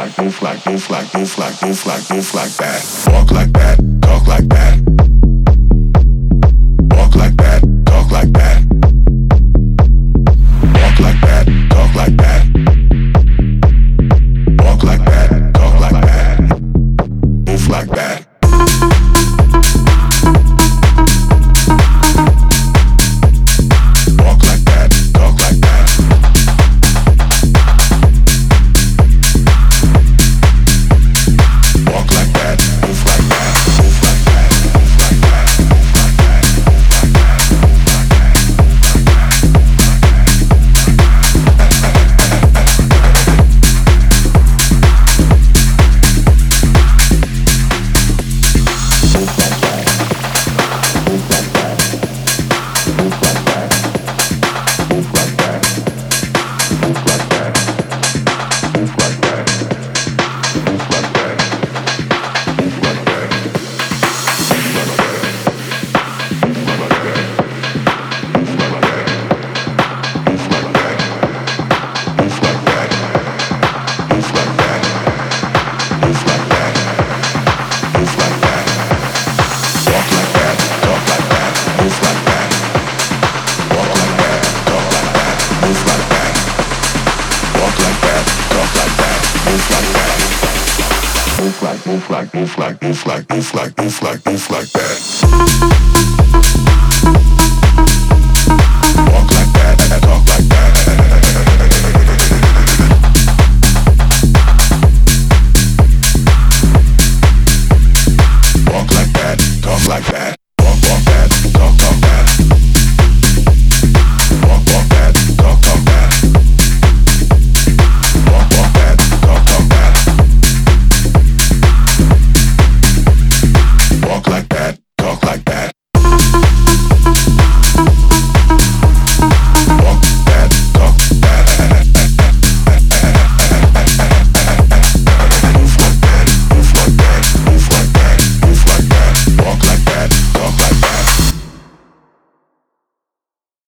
like that. Walk like that, talk like that. Walk like that, talk like that. Walk like that, talk like that. Walk like that, talk like that. Move like that. Walk like that, talk like that. Walk like that, move like that, move like that, move like that, move like that, move like that, move like that, move like that. Walk like that, talk like that.